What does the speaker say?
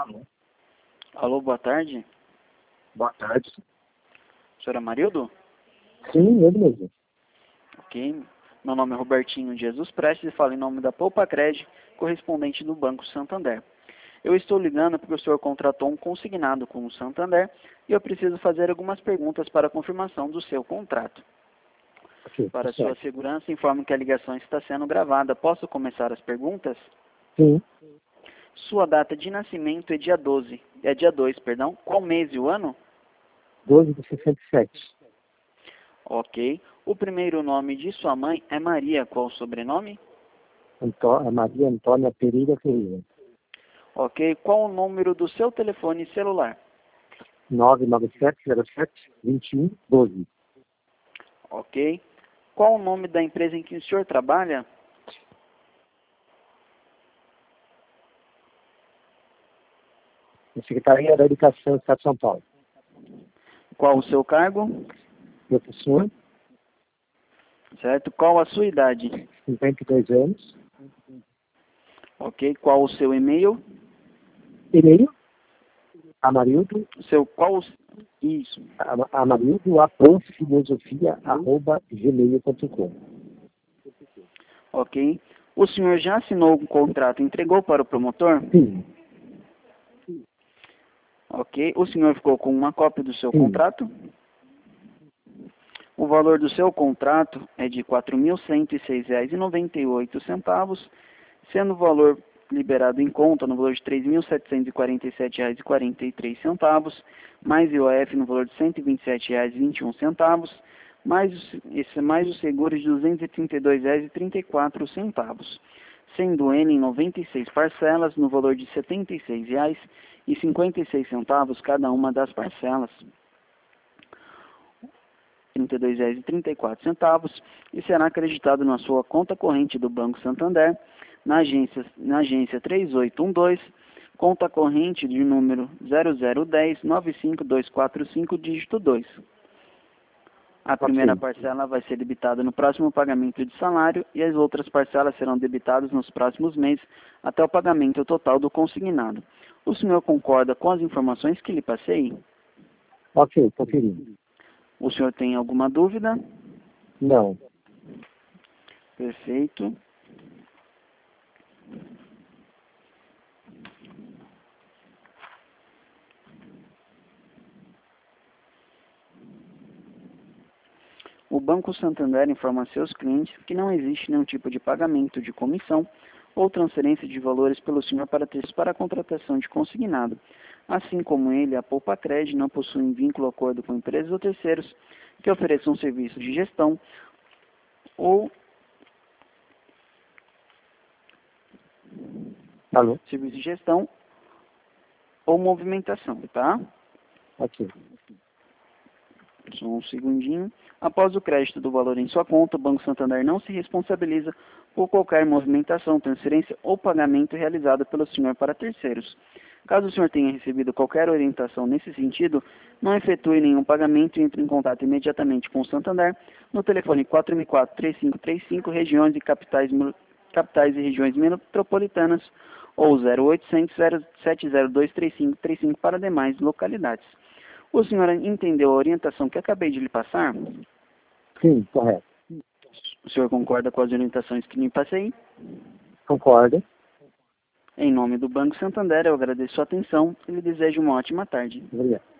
Alô? Alô, boa tarde. Boa tarde. Senhor Amarildo? Sim, ele mesmo. Ok. Meu nome é Robertinho de Jesus Prestes e falo em nome da Poupa Cred, correspondente do Banco Santander. Eu estou ligando porque o senhor contratou um consignado com o Santander e eu preciso fazer algumas perguntas para a confirmação do seu contrato. Ok, Para certo. sua segurança, informo que a ligação está sendo gravada. Posso começar as perguntas? Sim, Sua data de nascimento é dia 12. É dia 2, perdão. Qual mês e o ano? 12 de 67. Ok. O primeiro nome de sua mãe é Maria. Qual o sobrenome? Maria Antônia Pereira Ferreira. Ok. Qual o número do seu telefone celular? 99707-2112. Ok. Qual o nome da empresa em que o senhor trabalha? Secretaria da Educação do Estado de São Paulo. Qual o seu cargo? Professor, Certo. Qual a sua idade? 52 anos. Ok. Qual o seu e-mail? E-mail, Amarildo, Isso. amarildo.filosofia@gmail.com. Ok. O senhor já assinou o contrato e entregou para o promotor? Sim, Ok. O senhor ficou com uma cópia do seu sim. contrato? O valor do seu contrato é de R$ 4.106,98, sendo o valor liberado em conta no valor de R$ 3.747,43, mais IOF no valor de R$ 127,21, mais o seguro de R$ 232,34, sendo ele em 96 parcelas no valor de R$ 76,56 cada uma das parcelas. R$ 32,34 e será acreditado na sua conta corrente do Banco Santander, na agência 3812, conta corrente de número 0010-95245, dígito 2. A primeira parcela vai ser debitada no próximo pagamento de salário e as outras parcelas serão debitadas nos próximos meses até o pagamento total do consignado. O senhor concorda com as informações que lhe passei? Ok, conferindo. O senhor tem alguma dúvida? Não. Perfeito. O Banco Santander informa a seus clientes que não existe nenhum tipo de pagamento de comissão ou transferência de valores pelo senhor para a contratação de consignado. Assim como ele, a Poupa Cred não possui vínculo ou acordo com empresas ou terceiros que ofereçam serviços de gestão ou Alô? serviço de gestão ou movimentação, tá? Ok. Só um segundinho. Após o crédito do valor em sua conta, o Banco Santander não se responsabiliza por qualquer movimentação, transferência ou pagamento realizado pelo senhor para terceiros. Caso o senhor tenha recebido qualquer orientação nesse sentido, não efetue nenhum pagamento e entre em contato imediatamente com o Santander no telefone 464-3535, regiões e capitais e regiões metropolitanas, ou 0800 702 3535 para demais localidades. O senhor entendeu a orientação que acabei de lhe passar? Sim, correto. O senhor concorda com as orientações que lhe passei? Concordo. Em nome do Banco Santander, eu agradeço a atenção e lhe desejo uma ótima tarde. Obrigado.